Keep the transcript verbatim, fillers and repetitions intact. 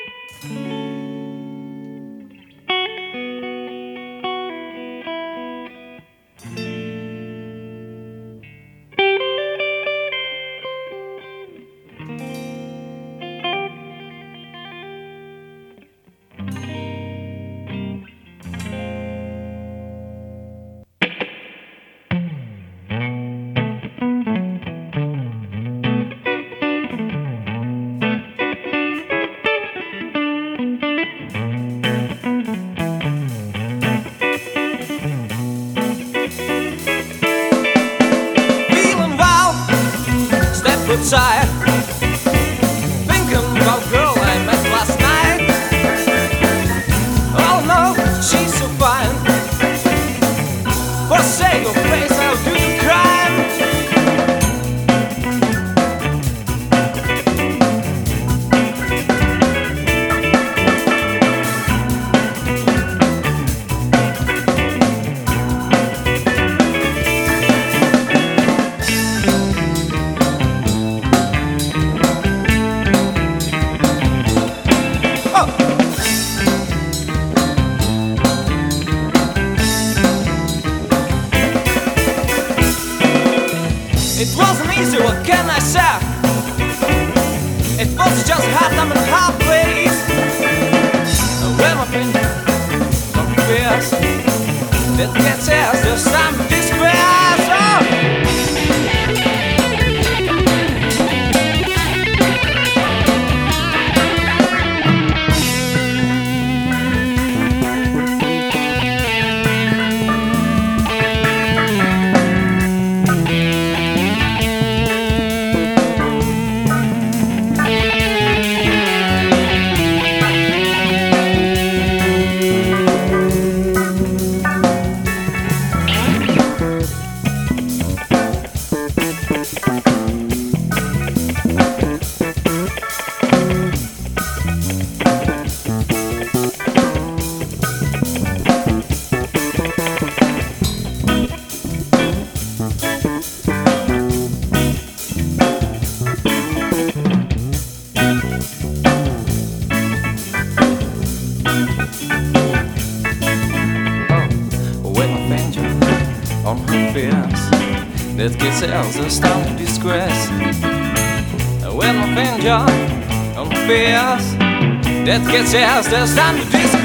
Outside, thinking about girl I met last night. Oh no, she's so fine. For the sake of face, I'll do the crime. It wasn't easy, what can I say? It was just hard time and hard place. When my finger on the fears, it gets us just time to disgrace. Oh. On her fears, that gets else a start to disgrace. With my finger on her fears, that gets else a start to disgrace.